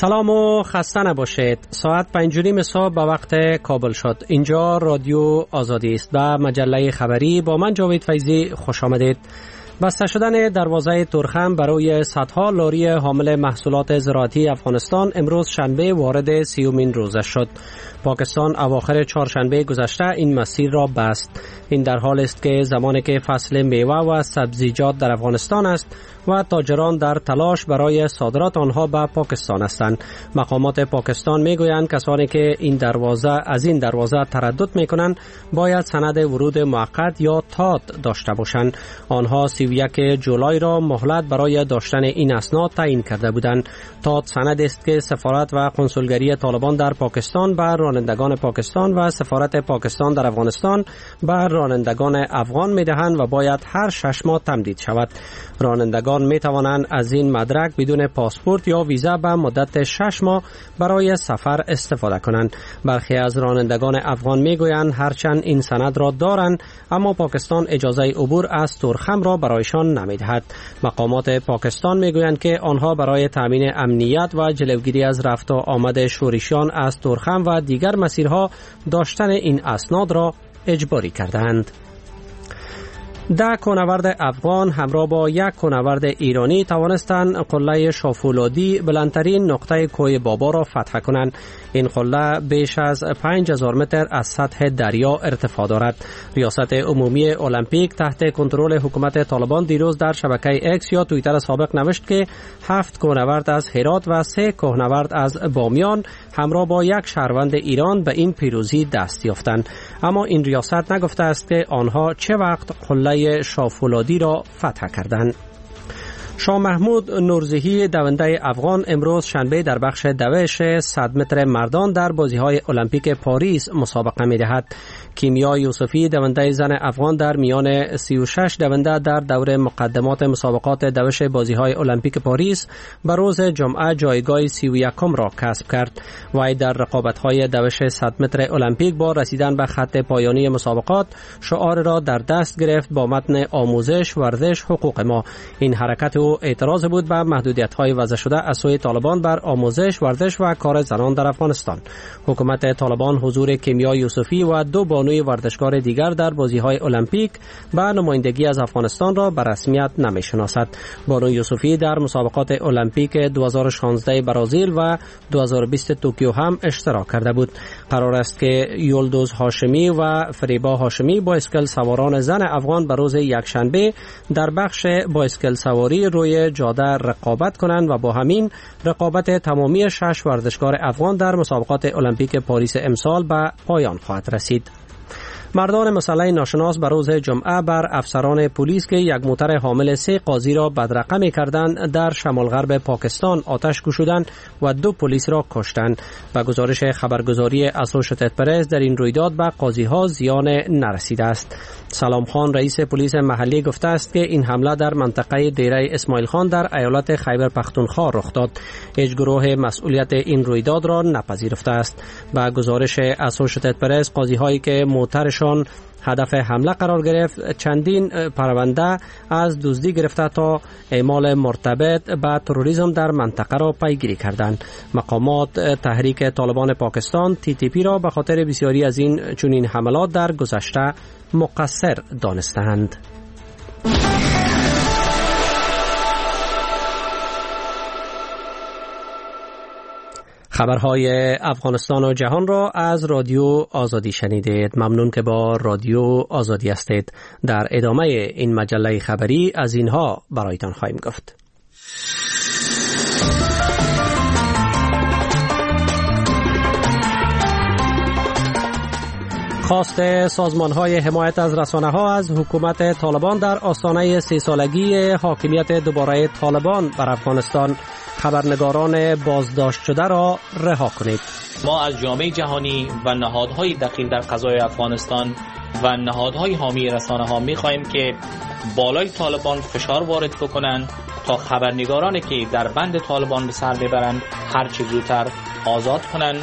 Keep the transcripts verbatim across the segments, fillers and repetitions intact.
سلام و خسته نباشید. ساعت پنج و نیم صبح به وقت کابل شد. اینجا رادیو آزادی است و مجله خبری با من جاوید فیضی. خوش آمدید. بسته شدن دروازه تورخم برای صدها لاری حامل محصولات زراعتی افغانستان امروز شنبه وارد سیومین روزه شد. پاکستان اواخر چهارشنبه گذشته این مسیر را بست. این در حال است که زمانی که فصل میوه و سبزیجات در افغانستان است و تاجران در تلاش برای صادرات آنها به پاکستان هستند. مقامات پاکستان میگویند کسانی که این دروازه از این دروازه تردد میکنند باید سند ورود موقت یا تات داشته باشند. آنها سی و یک جولای را مهلت برای داشتن این اسناد تعیین کرده بودند. تات سند است که سفارت و کنسولگری طالبان در پاکستان به رانندگان پاکستان و سفارت پاکستان در افغانستان به رانندگان افغان میدهند و باید هر شش ماه تمدید شود. رانندگان می توانند از این مدرک بدون پاسپورت یا ویزا به مدت شش ماه برای سفر استفاده کنند. برخی از رانندگان افغان می گویند هرچند این سند را دارند اما پاکستان اجازه عبور از تورخم را برایشان نمی دهد. مقامات پاکستان می گویند که آنها برای تامین امنیت و جلوگیری از رفت و آمد شورشیان از تورخم و دیگر مسیرها داشتن این اسناد را اجباری کردند. ده کوهنورد افغان همراه با یک کوهنورد ایرانی توانستند قله شافولادی بلندترین نقطه کوه بابا را فتح کنند. این قله بیش از پنج هزار متر از سطح دریا ارتفاع دارد. ریاست عمومی المپیک تحت کنترل حکومت طالبان دیروز در شبکه اکس یا توییتر سابق نوشت که هفت کوهنورد از هرات و سه کوهنورد از بامیان همراه با یک شهروند ایران به این پیروزی دست یافتند. اما این ریاست نگفته است که آنها چه وقت قله شافولادی را فتح کردند. شاه محمود نورزهی دونده افغان امروز شنبه در بخش دوش صد متر مردان در بازی‌های المپیک پاریس مسابقه می‌دهد. کیمیا یوسفی دونده زن افغان در میان سی و شش دونده در دور مقدمات مسابقات دوش بازی‌های المپیک پاریس به روز جمعه جایگاه سی و یکم را کسب کرد. وی در رقابت‌های دوش صد متر المپیک با رسیدن به خط پایانی مسابقات شعار را در دست گرفت با متن آموزش، ورزش، حقوق ما. این حرکت او اعتراض بود به محدودیت‌های وضع شده از سوی طالبان بر آموزش، ورزش و کار زنان در افغانستان. حکومت طالبان حضور کیمیا یوسفی و دو بانوی ورزشکار دیگر در بازی‌های المپیک به نمایندگی از افغانستان را به رسمیت نمی‌شناسد. بانو یوسفی در مسابقات المپیک دو هزار و شانزده برزیل و دو هزار و بیست توکیو هم اشتراک کرده بود. قرار است که یلدوز هاشمی و فریبا هاشمی بایسکل سواران زن افغان به روز یکشنبه در بخش بایسکل سواری روی جاده رقابت کنند و با همین رقابت تمامی شش ورزشکار افغان در مسابقات المپیک پاریس امسال به پایان خواهد رسید. مردان مسلح ناشناس بر روز جمعه بر افسران پلیس که یک موتر حامل سه قاضی را بدرقه می‌کردند در شمال غرب پاکستان آتش گشودند و دو پلیس را کشتند. به گزارش خبرگزاری اسوشییتد پرس در این رویداد به قاضی‌ها زیان نرسیده است. سلام خان رئیس پلیس محلی گفته است که این حمله در منطقه دیره اسماعیل خان در ایالت خیبر پختونخوا رخ داد. هیچ گروه مسئولیت این رویداد را نپذیرفته است. به گزارش اسوشییتد پرس قاضی‌هایی که موترشان هدف حمله قرار گرفت چندین پرونده از دزدی گرفته تا اعمال مرتبط به تروریسم در منطقه را پیگیری کردند. مقامات تحریک طالبان پاکستان تی تی پی را به خاطر بسیاری از این چنین حملات در گذشته مقصر دانستند. خبرهای افغانستان و جهان را از رادیو آزادی شنیدید. ممنون که با رادیو آزادی هستید. در ادامه این مجله خبری از اینها برایتان خواهیم گفت. خواست سازمان‌های حمایت از رسانه‌ها از حکومت طالبان در آستانه سی سالگی حاکمیت دوباره طالبان بر افغانستان. خبرنگاران بازداشت شده را رها کنید. ما از جامعه جهانی و نهادهای دخیل در قضای افغانستان و نهادهای حامی رسانه‌ها می‌خواهیم که بالای طالبان فشار وارد بکنند تا خبرنگارانی که در بند طالبان به سر ببرند هر چه زودتر آزاد کنند.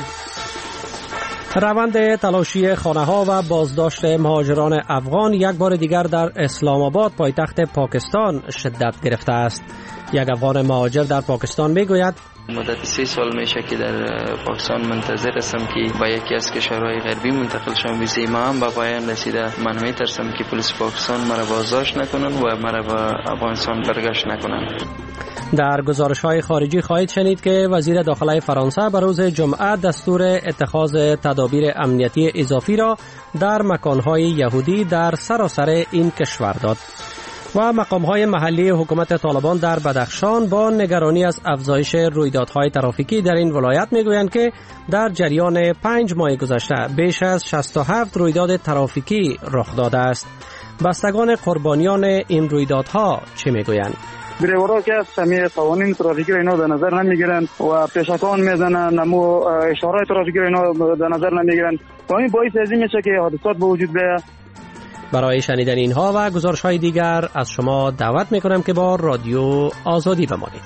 روند تلاشی خانه‌ها و بازداشت مهاجران افغان یک بار دیگر در اسلام آباد پایتخت پاکستان شدت گرفته است. یک افغان مهاجر در پاکستان میگوید مدت سه سال میشه که در پاکستان منتظر هستم که با یکی از کشورهای غربی منتقل شوم. ویزای ما هم به پایان رسیده. من میترسم که پلیس پاکستان مرا بازداشت نکنن و مرا به افغانستان برگشت نکنن. در گزارش‌های خارجی خواهید شنید که وزیر داخله فرانسه به روز جمعه دستور اتخاذ تدابیر امنیتی اضافی را در مکان‌های یهودی در سراسر این کشور داد. و مقام‌های محلی حکومت طالبان در بدخشان با نگرانی از افزایش رویدادهای ترافیکی در این ولایت میگویند که در جریان پنج ماه گذشته بیش از شصت و هفت رویداد ترافیکی رخ داده است. بستگان قربانیان این رویدادها چه میگویند؟ دریورها که همه قوانین ترافیکی را اینا در نظر نمیگیرند و پیشکان میزنند، نمو اشاره ترافیکی را اینا در نظر نمیگیرند و این باعث از این میشه که حادثات به وجود بیاید. برای شنیدن اینها و گزارش‌های دیگر از شما دعوت میکنم که با رادیو آزادی بمانید.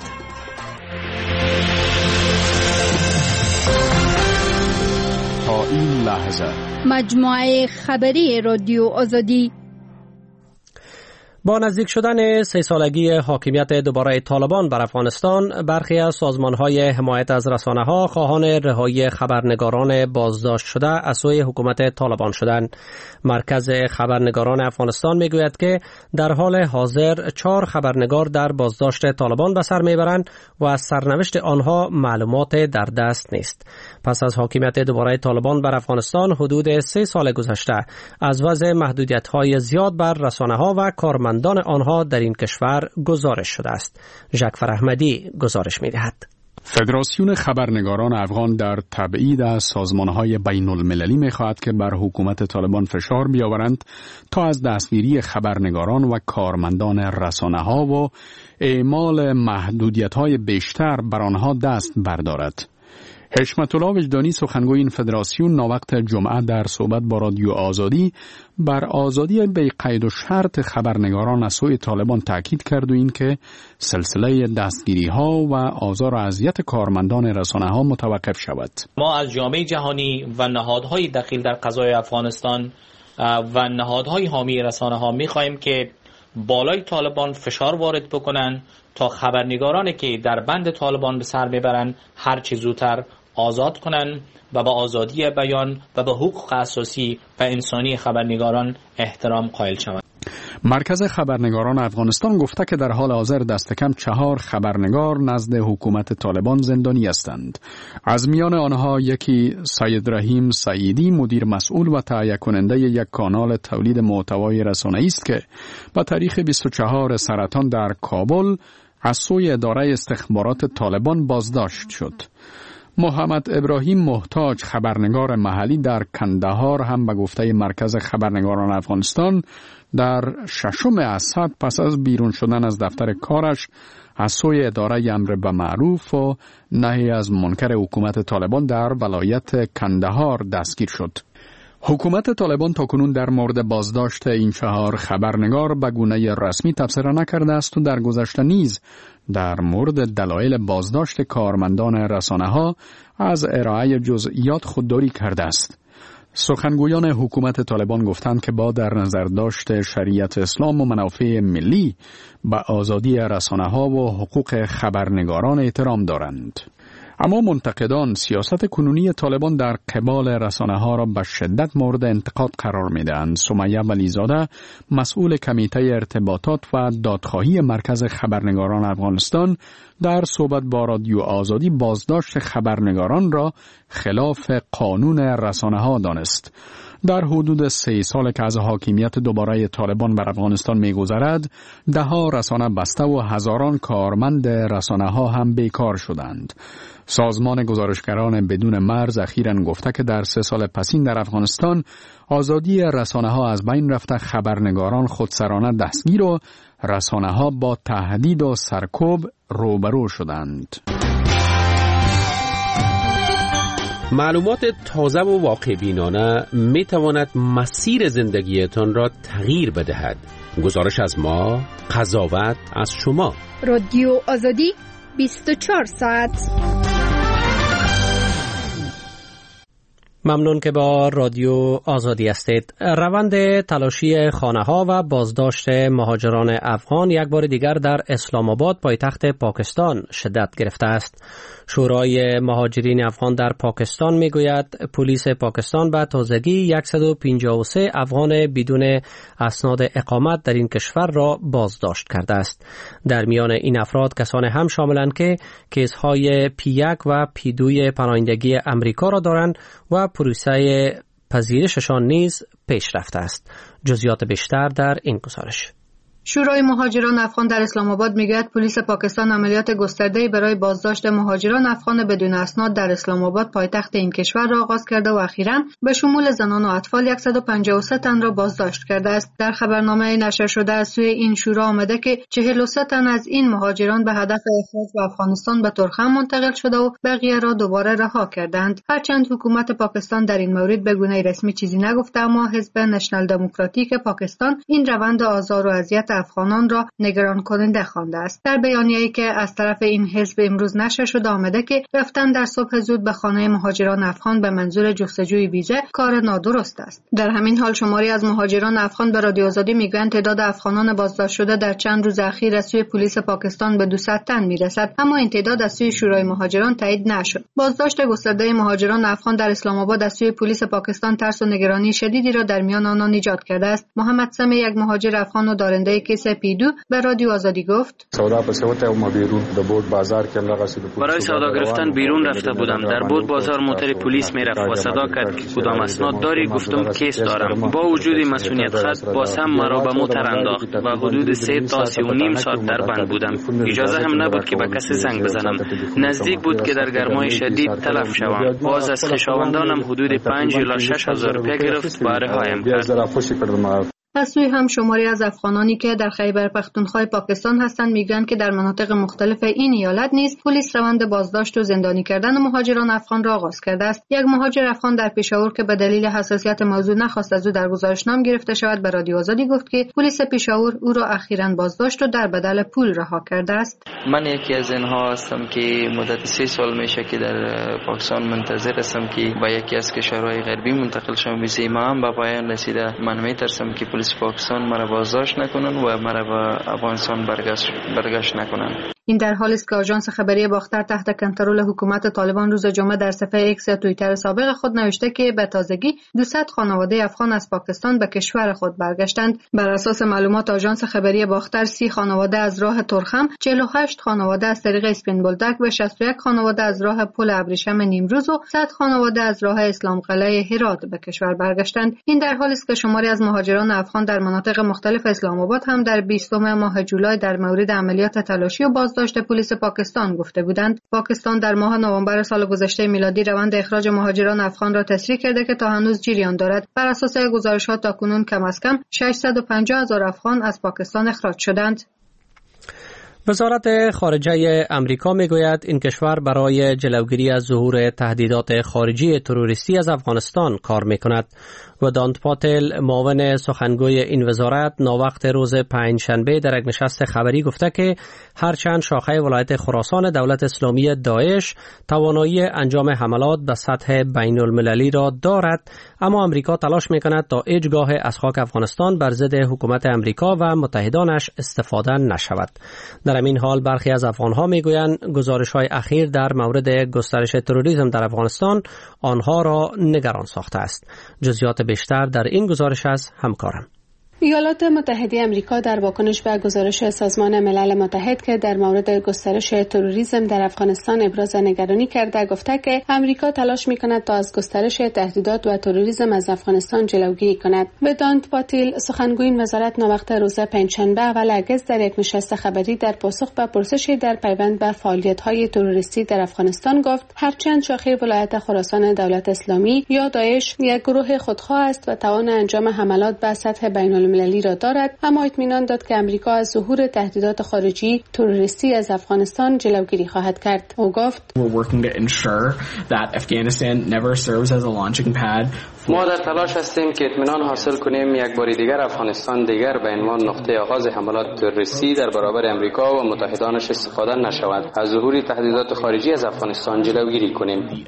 تا این لحظه مجموعه خبری رادیو آزادی. با نزدیک شدن سه سالگی حاکمیت دوباره طالبان بر افغانستان، برخی از سازمان‌های حمایت از رسانه‌ها خواهان رهایی خبرنگاران بازداشت شده از سوی حکومت طالبان شدند. مرکز خبرنگاران افغانستان میگوید که در حال حاضر چهار خبرنگار در بازداشت طالبان به سر میبرند و از سرنوشت آنها معلومات در دست نیست. پس از حاکمیت دوباره طالبان بر افغانستان حدود سه سال گذشته از وضع محدودیت‌های زیاد بر رسانه‌ها و کارمندان دان آنها در این کشور گزارش شده است. ژاکفر احمدی گزارش می‌دهد. فدراسیون خبرنگاران افغان در تبعید از سازمان‌های بین المللی می‌خواهد که بر حکومت طالبان فشار بیاورند تا از دستگیری خبرنگاران و کارمندان رسانه‌ها و اعمال محدودیت‌های بیشتر بر آنها دست بردارد. حشمت الله وجدانی سخنگوی این فدراسیون ناوقت جمعه در صحبت با رادیو آزادی بر آزادی بی قید و شرط خبرنگاران از سوی طالبان تاکید کرد و این که سلسله دستگیری ها و آزار و اذیت کارمندان رسانه ها متوقف شود. ما از جامعه جهانی و نهادهای دخیل در قضای افغانستان و نهادهای حامی رسانه ها می خواهیم که بالای طالبان فشار وارد بکنن تا خبرنگارانی که در بند طالبان به سر میبرن هر چه زودتر آزاد کنن و با آزادی بیان و به حقوق اساسی و انسانی خبرنگاران احترام قائل شوند. مرکز خبرنگاران افغانستان گفته که در حال حاضر دست کم چهار خبرنگار نزد حکومت طالبان زندانی هستند. از میان آنها یکی سید رحیم سعیدی، مدیر مسئول و تهیه کننده یک کانال تولید محتوای رسانه‌ای است که با تاریخ بیست و چهارم سرطان در کابل از سوی اداره استخبارات طالبان بازداشت شد. محمد ابراهیم محتاج، خبرنگار محلی در کندهار، هم به گفته مرکز خبرنگاران افغانستان در ششم اسد پس از بیرون شدن از دفتر کارش از سوی اداره امر به معروف و نهی از منکر حکومت طالبان در ولایت کندهار دستگیر شد. حکومت طالبان تاکنون در مورد بازداشت این چهار خبرنگار به گونه رسمی تبصره نکرده است و در گذشته نیز در مورد دلایل بازداشت کارمندان رسانه‌ها از ارائه جزئیات خودداری کرده است. سخنگویان حکومت طالبان گفتند که با در نظر داشت شریعت اسلام و منافع ملی به آزادی رسانه‌ها و حقوق خبرنگاران احترام دارند. اما منتقدان سیاست کنونی طالبان در قبال رسانه‌ها را به شدت مورد انتقاد قرار می‌دهند. سمیه ولیزاده، مسئول کمیته ارتباطات و دادخواهی مرکز خبرنگاران افغانستان، در صحبت با رادیو آزادی بازداشت خبرنگاران را خلاف قانون رسانه‌ها دانست. در حدود سه سال که از حاکمیت دوباره طالبان بر افغانستان می‌گذرد، ده ها رسانه بسته و هزاران کارمند رسانه‌ها هم بیکار شدند. سازمان گزارشگران بدون مرز اخیراً گفته که در سه سال پسین در افغانستان آزادی رسانه‌ها از بین رفته، خبرنگاران خودسرانه دستگیر و رسانه‌ها با تهدید و سرکوب روبرو شدند. معلومات تازه و واقع بینانه می تواند مسیر زندگیتان را تغییر بدهد. گزارش از ما، قضاوت از شما. رادیو آزادی بیست و چهار ساعت. ممنون که با رادیو آزادی هستید. روند تلاشی خانه‌ها و بازداشت مهاجران افغان یک بار دیگر در اسلام آباد پایتخت پاکستان شدت گرفته است. شورای مهاجرین افغان در پاکستان میگوید پلیس پاکستان به تازگی صد و پنجاه و سه افغان بدون اسناد اقامت در این کشور را بازداشت کرده است. در میان این افراد کسانی هم شاملند که کیس‌های پی یک و پی دو پناهندگی امریکا را دارند و پروسه پذیرششان نیز پیش رفته است. جزئیات بیشتر در این گزارش. شورای مهاجران افغان در اسلام آباد میگوید پلیس پاکستان عملیات گسترده‌ای برای بازداشت مهاجران افغان بدون اسناد در اسلام آباد پایتخت این کشور را آغاز کرده و اخیراً به شمول زنان و اطفال صد و پنجاه و سه تن را بازداشت کرده است. در خبرنامه نشر شده از سوی این شورا آمده که چهل و سه تن از این مهاجران به هدف اخراج به افغانستان به ترخم منتقل شده و بقیه را دوباره رها کردند. هرچند حکومت پاکستان در این مورد به گونه رسمی چیزی نگفته، اما حزب نشنال دموکراتیک پاکستان این روند آزار و اذیت افغانان را نگران کننده خوانده است. در بیانیه‌ای که از طرف این حزب امروز نشر شده آمده که رفتن در صبح زود به خانه مهاجران افغان به منظور جستجوی ویزه کار نادرست است. در همین حال شماری از مهاجران افغان به رادیو آزادی میگویند تعداد افغانان بازداشت شده در چند روز اخیر از سوی پلیس پاکستان به دویست تن میرسد، اما این تعداد از سوی شورای مهاجران تایید نشد. بازداشت گسترده مهاجران افغان در اسلام آباد از سوی پلیس پاکستان ترس و نگرانی شدیدی را در میان آنان ایجاد کرده است. محمد سمی، یک مهاجر افغان و دارنده کیس پی دو، به رادیو آزادی گفت: برای سودا گرفتن بیرون رفته بودم. در بود بازار موتر پلیس میرفت و صدا کرد که کدام اسناد داری؟ گفتم کیس دارم. با وجود مسئولیت خط باز هم مرا به موتر انداخت و حدود سه تا سی و نیم ساعت در بند بودم. اجازه هم نبود که به کسی زنگ بزنم. نزدیک بود که در گرمای شدید تلف شوم. باز از خویشاوندانم حدود پنج الی شش هزار روپیه گرفت و رهایم کرد. از سوی هم شماری از افغانانی که در خیبر پختونخوا پاکستان هستند میگویند که در مناطق مختلف این ایالت نیز پلیس روند بازداشت و زندانی کردن مهاجران افغان را آغاز کرده است. یک مهاجر افغان در پشاور که به دلیل حساسیت موضوع نخواست از او در گزارشنامه گرفته شود به رادیو آزادی گفت که پلیس پشاور او را اخیراً بازداشت و در بدل پول رها کرده است. من یکی از اینها هستم که مدت سه سال میشه که در پاکستان منتظر هستم که با یکی از کشورهای غربی منتقل شوم. ویزای ما هم به پایان رسیده. من میترسم که پلیس پاکستان مرا بازداشت نکنن و مرا به افغانستان برگشت برگشت نکنن. این در حالی است که آژانس خبری باختر تحت کنترل حکومت طالبان روز جمعه در صفحه ایکس یا توییتر سابق خود نوشته که به تازگی دویست خانواده افغان از پاکستان به کشور خود برگشتند. بر اساس معلومات آژانس خبری باختر، سی خانواده از راه ترخم، چهل و هشت خانواده از طریق اسپین بولدک و شصت و یک خانواده از راه پل ابریشم نیمروز و صد خانواده از راه اسلام قلعه هرات به کشور برگشتند. این در حالی است که شماری از مهاجران افغان در مناطق مختلف اسلام آباد هم در بیستم ماه جولای در مورد عملیات تلاشی و بازداشت پلیس پاکستان گفته بودند. پاکستان در ماه نوامبر سال گذشته میلادی روند اخراج مهاجران افغان را تسریع کرده که تا هنوز جریان دارد. بر اساس گزارشات تاکنون کم از کم ششصد و پنجاه هزار افغان از پاکستان اخراج شدند. وزارت خارجه امریکا میگوید این کشور برای جلوگیری از ظهور تهدیدات خارجی تروریستی از افغانستان کار میکند. و دانت پاتل، معاون سخنگوی این وزارت، ناوقت روز پنجشنبه در یک نشست خبری گفته که هرچند شاخه ولایت خراسان دولت اسلامی داعش توانایی انجام حملات به سطح بین المللی را دارد، اما امریکا تلاش میکند تا هیچ گاه از خاک افغانستان بر ضد حکومت امریکا و متحدانش استفاده نشود. در همین حال برخی از افغانها میگویند گزارش‌های اخیر در مورد گسترش تروریسم در افغانستان آنها را نگران ساخته است. جزئیات بیشتر در این گزارش از همکارم. ایالات متحده آمریکا در واکنش به گزارش سازمان ملل متحد که در مورد گسترش تروریسم در افغانستان ابراز نگرانی کرده، گفته که امریکا تلاش می‌کند تا از گسترش تهدیدات و تروریسم از افغانستان جلوگیری کند. ودانت پاتیل، سخنگوی این وزارت، ناوقت روز پنجشنبه اول اگست در یک نشست خبری در پاسخ به پرسشی در پیوند به فعالیت‌های تروریستی در افغانستان گفت هرچند شاخه ولایت خراسان دولت اسلامی یا داعش یک گروه خودخواه است و توان انجام حملات به سطح بین المللی را دارد، اما اطمینان داد که امریکا از ظهور تهدیدات خارجی تروریستی از افغانستان جلوگیری خواهد کرد. او گفت: We're working to ensure that Afghanistan never serves as a launching pad ما در تلاش هستیم که اطمینان حاصل کنیم یک بار دیگر افغانستان دیگر به عنوان نقطه آغاز حملات تروریستی در برابر امریکا و متحدانش استفاده نشود. از ظهور تهدیدات خارجی از افغانستان جلوگیری کنیم.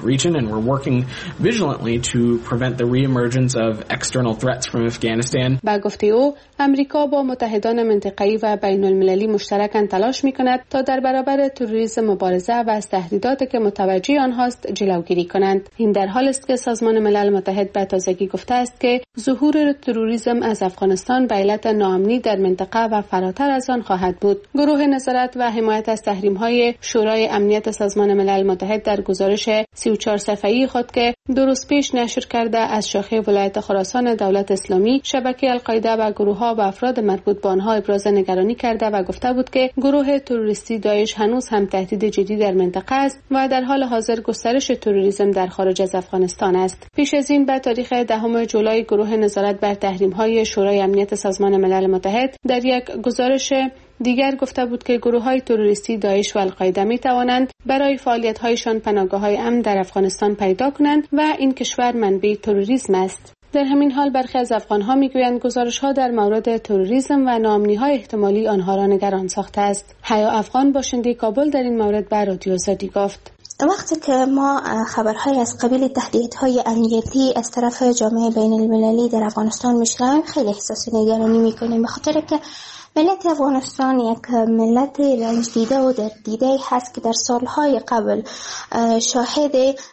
با گفته او، امریکا با متحدان منطقه‌ای و بین المللی مشترکاً تلاش می‌کند تا در برابر تروریسم مبارزه و از تهدیداتی که متوجه آنهاست جلوگیری کنند. این در حالی است که سازمان ملل متحد به تازگی گفته است که ظهور تروریسم از افغانستان به علت ناامنی در منطقه و فراتر از آن خواهد بود. گروه نظارت و حمایت از تحریم‌های شورای امنیت سازمان ملل متحد در گزارش سی و چهار صفحه‌ای خود که دو روز پیش نشر کرده از شاخه ولایت خراسان دولت اسلامی، شبکه القاعده و گروه‌ها و افراد مربوط به آنها ابراز نگرانی کرده و گفته بود که گروه تروریستی داعش هنوز هم تهدید جدی در منطقه است و در حال حاضر گسترش تروریسم در خارج از افغانستان است. پیش از این به تاریخ دهم جولای گروه نظارت بر تحریم‌های شورای امنیت سازمان ملل متحد در یک گزارش دیگر گفته بود که گروه‌های تروریستی داعش و القاعده می‌توانند برای فعالیت‌هایشان پناهگاه‌های امن در افغانستان پیدا کنند و این کشور منبع تروریسم است. در همین حال برخی از افغان‌ها می‌گویند گزارش‌ها در مورد تروریسم و ناامنی‌های احتمالی آنها را نگران ساخته است. حیا افغان باشنده کابل در این مورد به رادیو آزادی گفت: وقتی که ما خبرهای از قبیل تهدیدهای امنیتی از طرف جامعه بین المللی در افغانستان میشنویم، خیلی احساس نگرانی میکنیم، به خاطر که ملت افغانستان یک ملت رنج دیده و در دیده هست که در سالهای قبل شاهد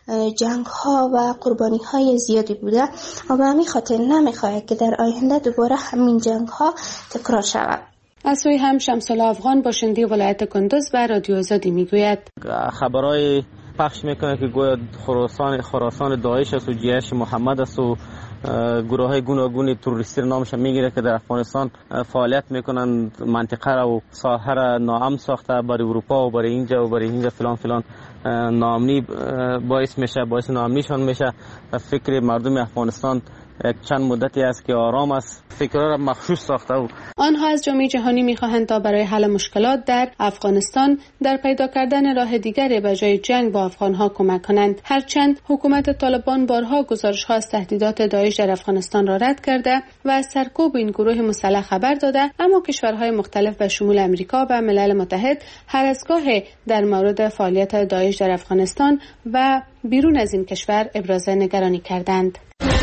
جنگ‌ها و قربانی‌های زیادی بوده و به همین خاطر نمی‌خواهد که در آینده دوباره همین جنگ‌ها تکرار شود. از سوی هم شمس‌الله افغان باشنده ولایت کندوز به رادیو آزادی میگوید: خبرای پخش میکنه که گویا خراسان خراسان داعش است و جیش محمد است و گروه های گوناگون تروریستی را نامش میگیره که در افغانستان فعالیت میکنن، منطقه را و ساحه را ناامن ساخته برای اروپا و برای اینجا و برای اینجا فلان فلان ناامنی باعث میشه، باعث ناامنیشان میشه. فکر مردم افغانستان یک چند مدتی است که آرام است، فکرها را مخشوش ساخته و آنها از جامعه جهانی میخواهند تا برای حل مشکلات در افغانستان در پیدا کردن راه دیگری به جای جنگ با افغانها کمک کنند. هرچند حکومت طالبان بارها گزارش‌ها از تهدیدات داعش در افغانستان را رد کرده و از سرکوب این گروه مسلح خبر داده، اما کشورهای مختلف به شمول امریکا و ملل متحد هر از گاهی در مورد فعالیت داعش در افغانستان و بیرون از این کشور ابراز نگرانی کردند.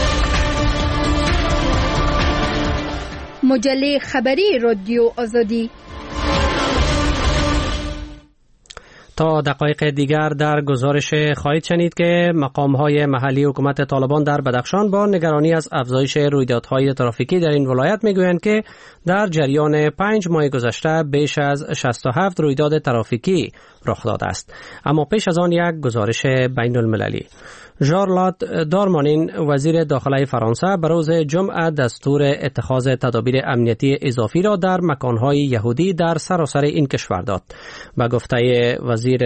مجله خبری رادیو آزادی. تا دقایق دیگر در گزارش خواهید شنید که مقام‌های محلی حکومت طالبان در بدخشان با نگرانی از افزایش رویدادهای ترافیکی در این ولایت میگویند که در جریان پنج ماه گذشته بیش از شصت و هفت رویداد ترافیکی رخ داده است. اما پیش از آن یک گزارش بین المللی. ژارلات دارمانین وزیر داخله فرانسه به روز جمعه دستور اتخاذ تدابیر امنیتی اضافی را در مکانهای یهودی در سراسر این کشور داد. به گفته وزیر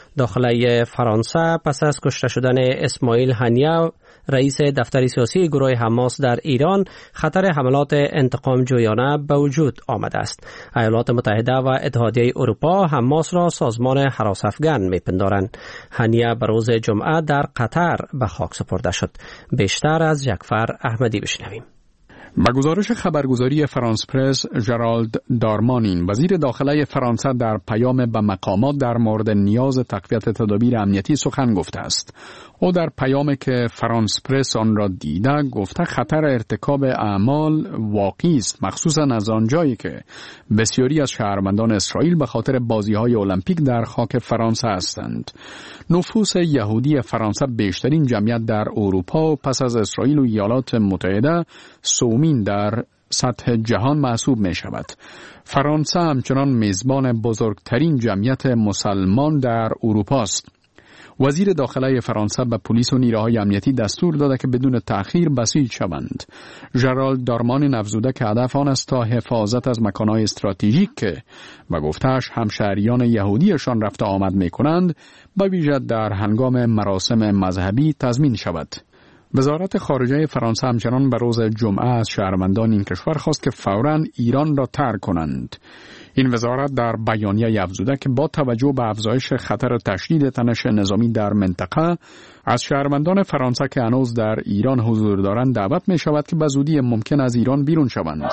داخله فرانسه، پس از کشته شدن اسماعیل هنیه رئیس دفتر سیاسی گروه حماس در ایران، خطر حملات انتقام جویانه به وجود آمده است. ایالات متحده و اتحادیه اروپا حماس را سازمان هراس افغان میپندارند. هنیه به روز جمعه در قطر به خاک سپرده شد. بیشتر از جعفر احمدی بشنویم. با گزارش خبرگزاری فرانس پرس، ژرالد دارمانین وزیر داخله فرانسه در پیام به مقامات در مورد نیاز تقویت تدابیر امنیتی سخن گفته است. او در پیامی که فرانس پرس آن را دیده گفته خطر ارتکاب اعمال واقعی است، مخصوصا از آنجایی که بسیاری از شهروندان اسرائیل به خاطر بازی‌های المپیک در خاک فرانسه هستند. نفوس یهودی فرانسه بیشترین جمعیت در اروپا و پس از اسرائیل و ایالات متحده سومین در سطح جهان محسوب می شود. فرانسه همچنان میزبان بزرگترین جمعیت مسلمان در اروپا است. وزیر داخله فرانسه به پلیس و نیروهای امنیتی دستور داده که بدون تأخیر بسیج شوند. ژرالد دارمانین افزوده که هدف آن است تا حفاظت از مکانهای استراتژیک که به گفته‌اش همشهریان یهودیشان رفت آمد می کنند به ویژه در هنگام مراسم مذهبی تضمین شود. وزارت خارجه فرانسه همچنان به روز جمعه از شهروندان این کشور خواست که فوراً ایران را ترک کنند. این وزارت در بیانیه افزوده که با توجه به افزایش خطر تشدید تنش نظامی در منطقه، از شهروندان فرانسه که هنوز در ایران حضور دارند دعوت می شود که به زودی ممکن از ایران بیرون شوند.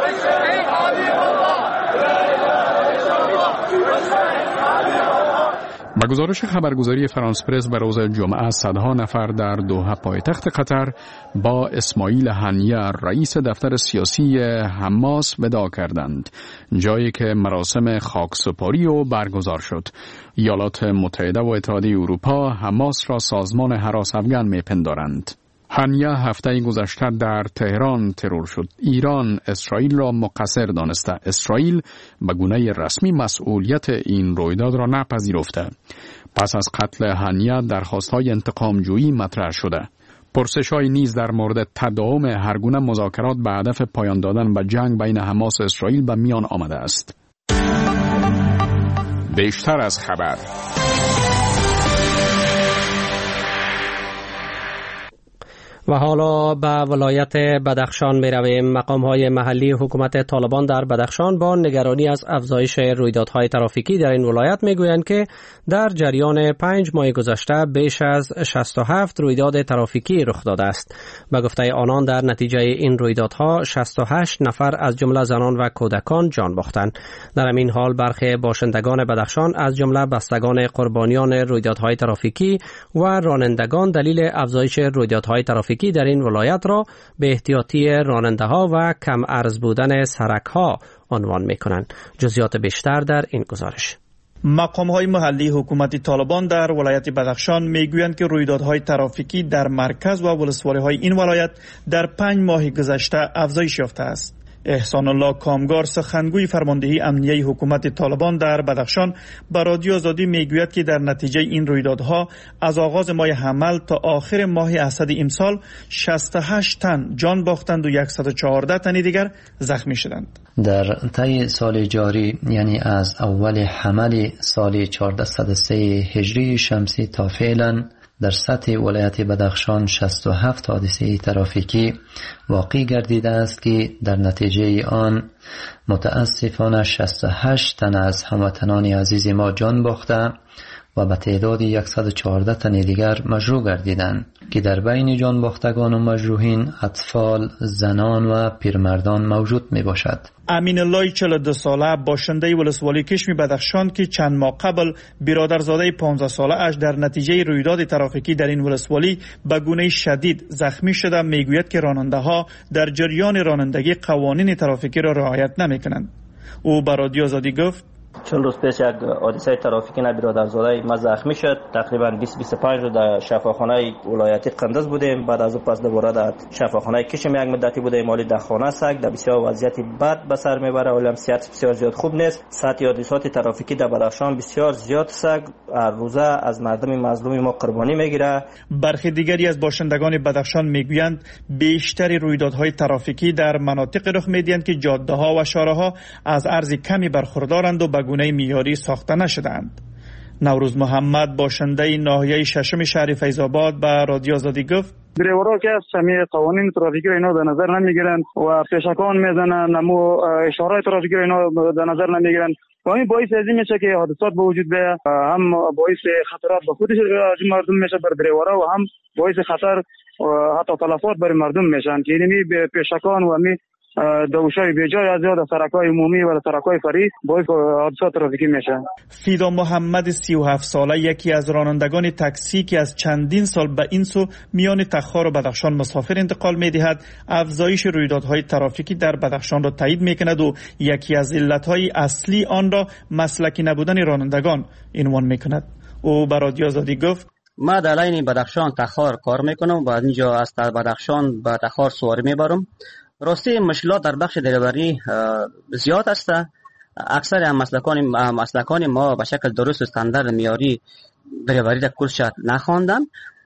با گزارش خبرگزاری فرانس پرس به روز جمعه، صدها نفر در دوحه پایتخت قطر با اسماعیل هنیه رئیس دفتر سیاسی حماس وداع کردند، جایی که مراسم خاکسپاری او برگزار شد. ایالات متحده و اتحادیه اروپا حماس را سازمان هراس افغان می‌پندارند. هنیه هفته گذشته در تهران ترور شد. ایران اسرائیل را مقصر دانسته. اسرائیل به گونه رسمی مسئولیت این رویداد را نپذیرفته. پس از قتل هنیه درخواست‌های انتقام‌جویی مطرح شده. پرسش‌های نیز در مورد تداوم هرگونه مذاکرات به هدف پایان دادن به جنگ بین حماس و اسرائیل به میان آمده است. بیشتر از خبر. و حالا به ولایت بدخشان می رویم. مقام های محلی حکومت طالبان در بدخشان با نگرانی از افزایش رویدادهای ترافیکی در این ولایت می گویند که در جریان پنج ماه گذشته بیش از شصت و هفت رویداد ترافیکی رخ داده است. به گفته آنان در نتیجه این رویدادها شصت و هشت نفر از جمله زنان و کودکان جان باختند. در این حال برخی باشندگان بدخشان از جمله بستگان قربانیان رویدادهای ترافیکی و رانندگان دلیل افزایش رویدادهای ترافیکی در این ولایت را به احتیاطی راننده ها و کم ارز بودن سرک ها عنوان می کنند. جزئیات بیشتر در این گزارش. مقام های محلی حکومت طالبان در ولایت بدخشان می گویند که رویدادهای ترافیکی در مرکز و ولسوالی های این ولایت در پنج ماه گذشته افزایش یافته است. احسان الله کامگار، سخنگوی فرماندهی امنیه حکومت طالبان در بدخشان، به رادیو آزادی میگوید که در نتیجه این رویدادها از آغاز ماه حمل تا آخر ماه اسد امسال شصت و هشت تن جان باختند و صد و چهارده تن دیگر زخمی شدند. در طی سال جاری، یعنی از اول حمل سال چهارصد و سه هجری شمسی تا فعلا، در سطح ولایت بدخشان شصت و هفت حادثه ترافیکی واقع گردیده است که در نتیجه آن متاسفانه شصت و هشت تن از هموطنان عزیز ما جان باخته و به تعداد صد و چهارده تن دیگر مجروح گردیدند که در بین جان باختگان و مجروحین اطفال، زنان و پیرمردان موجود می باشد. امین الله چهل و دو ساله باشنده ولسوالی کشمی بدخشان که چند ماه قبل برادرزاده پانزده ساله اش در نتیجه رویداد ترافیکی در این ولسوالی به گونه شدید زخمی شده، میگوید که راننده ها در جریان رانندگی قوانین ترافیکی را رعایت نمی کنند. او به رادیو آزادی گفت: چند روز پیش یک حادثه ترافیکی نه برادرزاده ما زخمی شد. تقریبا بیست بیست و پنج روز در شفاخانه ولایتی قندز بودیم. بعد از اون پس دوباره در شفاخانه کشم یک مدتی بودیم. مالی در خانه سگ در بسیار وضعیت بد به سر میبره. اولم صحت بسیار زیاد خوب نیست. سطح حادثات ترافیکی در بدخشان بسیار زیاد سگ هر روزه از مردم مظلوم ما قربانی میگیره. برخی دیگری از باشندگان بدخشان میگویند بیشتر رویدادهای ترافیکی در مناطق رخ میدهند که جاده ها و شاهراها از عرض کمی برخوردارند و گونه معیاری ساخته نشدند. نوروز محمد باشنده ناحیه ششم شهر فیض آباد به رادیو آزادی گفت: دریورا که همه قوانین ترافیکی اینا در نظر نمیگیرن و پیشکان میزنن، نمو اشاره ترافیکی اینا در نظر نمیگیرن و این باعث از این میشه که حادثات به وجود بیاد، هم باعث خطرات به خودش مردم میشه بر دریورا و هم باعث خطر و حتی تلفات بر مردم میشن که یعنی پیشکان و می دوشای بیجای از یاد سرکای عمومی و سرکای فری باعث حادثات ترافیکی میشه. فیدا محمد سی و هفت ساله یکی از رانندگان تاکسی که از چندین سال به این سو میان تخار و بدخشان مسافر انتقال میدهد، افزایش رویدادهای ترافیکی در بدخشان را تایید میکند و یکی از علتهای اصلی آن را مسلکی نبودن رانندگان عنوان میکند. او به رادیو آزادی گفت: ما در لین بدخشان تخار کار میکنم و از اینجا از بدخشان به تخار سواری میبرم. راستی مشکلات در بخش دریوری زیاد است. اکثر هم مسلکان مسلکان ما به شکل درست و استاندارد معیاری دریوری در کورس نخواندن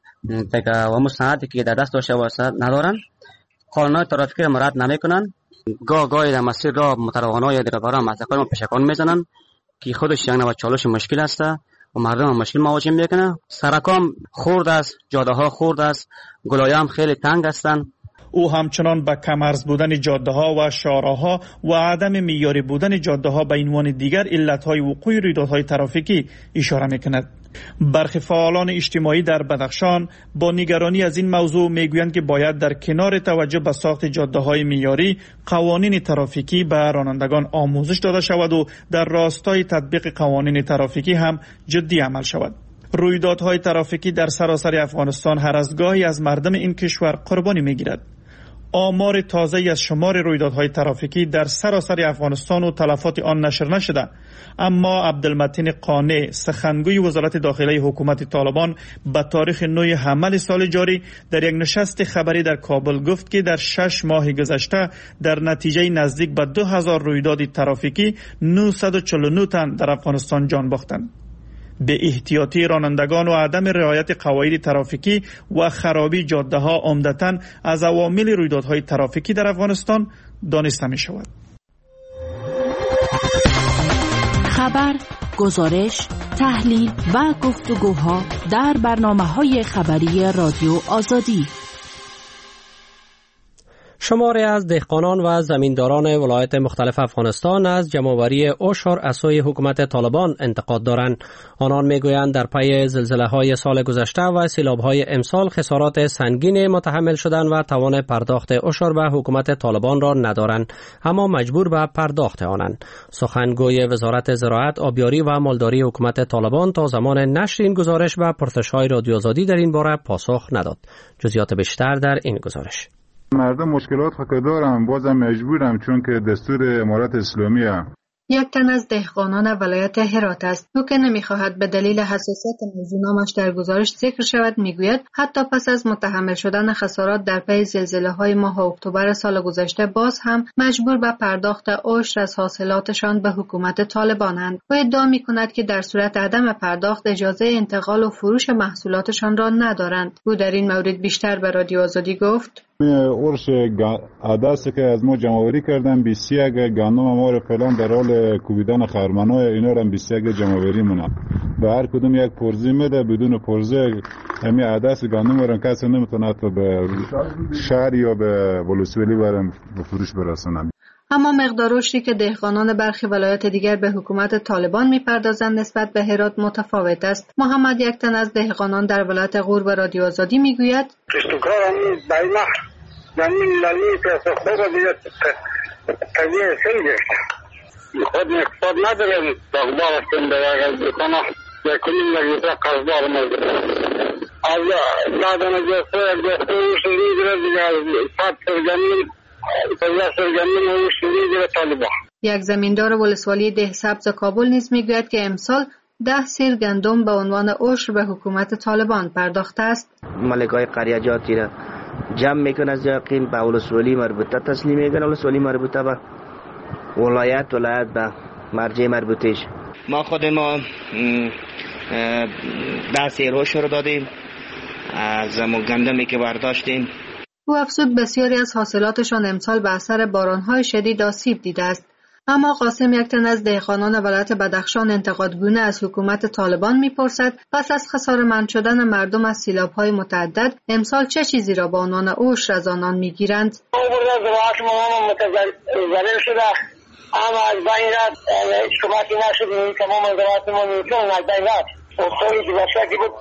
دیگه و مستندی که در دست داشته باشند ندارن. قانونهای ترافیکی را مراعات نمیکنن. گاه گاهی در مسیر را متروانای دریوران مسلکان ما پیشکان میزنن که خودش یک نوع چالش مشکل است و مردم هم مشکل مواجه میکنه. سرکام خرد است، جاده ها خرد است، گلایه هم خیلی تنگ هستند. او همچنان به کم‌ارز بودن جاده‌ها و شاهراه‌ها و عدم معیاری بودن جاده‌ها به عنوان دیگر علت‌های وقوع رویدادهای ترافیکی اشاره می‌کند. برخی فعالان اجتماعی در بدخشان با نگرانی از این موضوع میگویند که باید در کنار توجه به ساخت جاده‌های معیاری قوانین ترافیکی به رانندگان آموزش داده شود و در راستای تطبیق قوانین ترافیکی هم جدی عمل شود. رویدادهای ترافیکی در سراسر افغانستان هر از گاهی از مردم این کشور قربانی میگیرد. آمار تازه‌ای از شمار رویدادهای ترافیکی در سراسر افغانستان و تلفات آن نشر نشده، اما عبدالمتین قانع سخنگوی وزارت داخلی حکومت طالبان به تاریخ نه حمل سال جاری در یک نشست خبری در کابل گفت که در شش ماه گذشته در نتیجه نزدیک به دو هزار رویداد ترافیکی نهصد و چهل و نه تن در افغانستان جان باختند. به احتیاطی رانندگان و عدم رعایت قواعد ترافیکی و خرابی جاده‌ها عمدتاً از عوامل رویدادهای ترافیکی در افغانستان دانسته می شود. خبر، گزارش، تحلیل و گفتگوها در برنامه‌های خبری رادیو آزادی. شماری از دهقانان و زمینداران ولایت مختلف افغانستان از جمع‌آوری اوشر از سوی حکومت طالبان انتقاد دارند. آنان میگویند در پی زلزله‌های سال گذشته و سیلاب‌های امسال خسارات سنگین متحمل شدند و توان پرداخت اوشر به حکومت طالبان را ندارند، اما مجبور به پرداخت آنند. سخنگوی وزارت زراعت، آبیاری و مالداری حکومت طالبان تا زمان نشر این گزارش به پرسش‌های رادیو آزادی در این باره پاسخ نداد. جزئیات بیشتر در این گزارش. مردم مشکلات خود دارم، بازم مجبورم چون که دستور امارت اسلامی هم. یک تن از دهقانان ولایت هرات است. او که نمیخواهد به دلیل حساسیت موضوع نامش در گزارش ذکر شود میگوید حتی پس از متحمل شدن خسارات در پی زلزله‌های ماه اکتبر سال گذشته باز هم مجبور به پرداخت عشر از حاصلاتشان به حکومت طالبانند. او ادعا میکند که در صورت عدم پرداخت اجازه انتقال و فروش محصولاتشان را ندارند. او در این مورد بیشتر به رادیو آزادی گفت: ارش عدسه که از ما جمع‌آوری کردن بیست و یک گندم ما رو فعلا در حال کوبیدن خرمنای اینا رو بیست و یک جمع‌آوری مونم. به هر کدوم یک پرزی میده، بدون پرزی همین عدس گندم رو کسی نمیتونه تا به شهر یا به ولسوالی برام به فروش برسونن. اما مقدار عشری که دهقانان برخی ولایت دیگر به حکومت طالبان میپردازند نسبت به هرات متفاوت است. محمد، یک تن از دهقانان در ولایت غور به رادیو آزادی میگوید: خود اقتصاد ندارم باغبار هستم در اگر بکنه یکنیم نگیزه قرضدار ندارم از دادن جسته یک جسته اوش لیدره دیگه از صد سرگمین سرگه سرگمین اوش لیدره طالبا. یک زمیندار ولسوالی ده سبز کابل نیز میگوید که امسال ده سیر گندم به عنوان عشر به حکومت طالبان پرداخته است. ملکای قریجاتی را جمع میکنه از یقین به ولسوالی مربوطه تسلیم میکنه، ولسوالی مربوطه به ولایت ولایت به مرجع مربوطهش. ما خود ما ده سیر عشر رو دادیم از گندمی که برداشتیم. او افزود بسیاری از حاصلاتشان امسال به اثر بارانهای شدید آسیب دیده است. اما قاسم، یک تن از دهقانان ولایت بدخشان انتقادگونه از حکومت طالبان میپرسد پس از خساره‌مند شدن مردم از سیلاب‌های متعدد امسال چه چیزی را به عنوان عشر از آنان میگیرند؟ زلیل شده اما از بین رد حکومتی نشد تمام زراعتمون میتونن از بین رد افتایی که باشد بود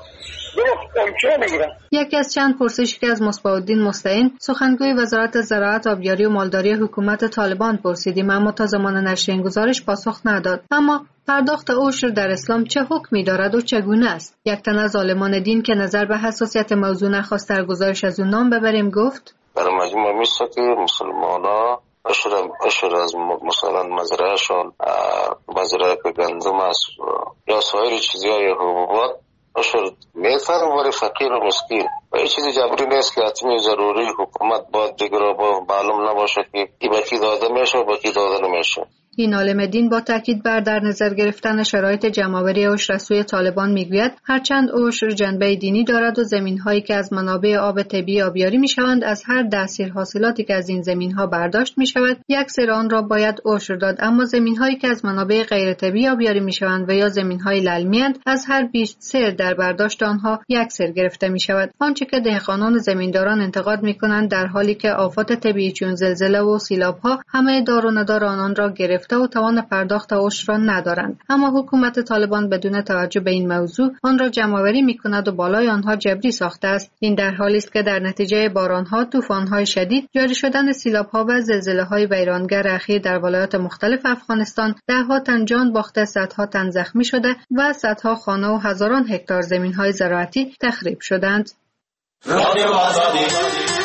یکی از چند پرسشی که از مصباح‌الدین مستعین سخنگوی وزارت زراعت، آبیاری و مالداری حکومت طالبان پرسیدیم، اما تا زمان نشر این گزارش پاسخ نداد. اما پرداخت عشر در اسلام چه حکمی دارد و چگونه است؟ یک تن از عالمان دین که نظر به حساسیت موضوع نخواست در گزارش از اون نام ببریم گفت: در مجموع میشه که مسلمانا عشر عشر از مثلا مزرعهشون مزرعه گندم است یا سایر چیزهای حبوبات عشر میتن ولی فقیر و مسکین و این چیزی جبری نیست که حتمی ضروری حکومت باید دیگر با معلوم نباشه که این بکی داده میشه و بکی داده نمیشه. این عالم دین با تاکید بر در نظر گرفتن شرایط جمع‌آوری عشر از سوی طالبان میگوید هرچند عشر جنبه دینی دارد و زمین‌هایی که از منابع آب طبیعی آبیاری میشوند از هر ده سیر حاصلاتی که از این زمین‌ها برداشت میشود یک سیر آن را باید عشر داد، اما زمین‌هایی که از منابع غیر طبیعی آبیاری میشوند و یا زمین‌های للمی‌اند از هر بیست سیر در برداشت آنها یک سیر گرفته میشود. آنچه آنچه که دهقانان زمینداران انتقاد می‌کنند در حالی که آفات طبیعی چون زلزله و سیلاب‌ها همه دار و ندار آنان را گرفته و توان پرداخت عشر را ندارند، اما حکومت طالبان بدون توجه به این موضوع آن را جمع‌آوری می‌کند و بالای آنها جبری ساخته است. این در حالی است که در نتیجه باران‌ها، طوفان‌های شدید، جاری شدن سیلاب‌ها و زلزله‌های ویرانگر اخیر در ولایات مختلف افغانستان ده‌ها تن جان باخته، صدها تن زخمی شده و صدها خانه و هزاران هکتار زمین‌های زراعتی تخریب شدند.